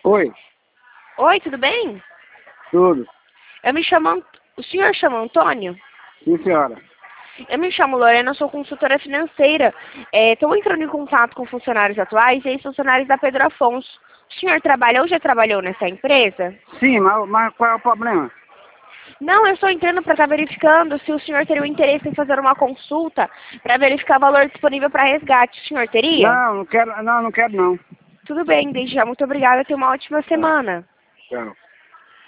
Oi, Oi, tudo bem? tudo. O senhor chama Antônio? Sim, senhora. Eu me chamo Lorena, eu sou consultora financeira. Estou entrando em contato com funcionários atuais e ex-funcionários da Pedro Afonso. O senhor trabalha ou já trabalhou nessa empresa? Sim, mas qual é o problema? Não, eu estou entrando para estar verificando se o senhor teria o interesse em fazer uma consulta para verificar o valor disponível para resgate. O senhor teria? Não quero não. Tudo bem, desde já. Muito obrigada. Tenha uma ótima semana. Tchau.